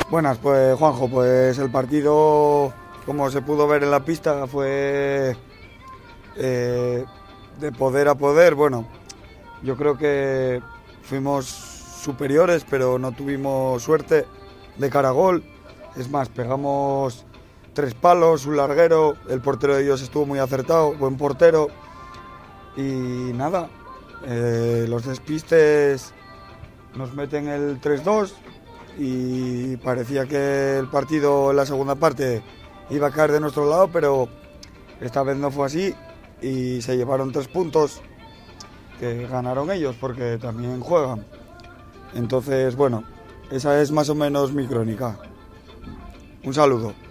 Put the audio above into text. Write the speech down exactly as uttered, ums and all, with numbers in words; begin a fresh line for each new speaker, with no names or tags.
Buenas, pues Juanjo, pues el partido, como se pudo ver en la pista, fue eh, de poder a poder. Bueno, yo creo que fuimos superiores, pero no tuvimos suerte de cara a gol. Es más, pegamos tres palos, un larguero, el portero de ellos estuvo muy acertado, buen portero. Y nada, eh, los despistes nos meten el tres dos y parecía que el partido en la segunda parte iba a caer de nuestro lado, pero esta vez no fue así y se llevaron tres puntos que ganaron ellos porque también juegan. Entonces, bueno, esa es más o menos mi crónica. Un saludo.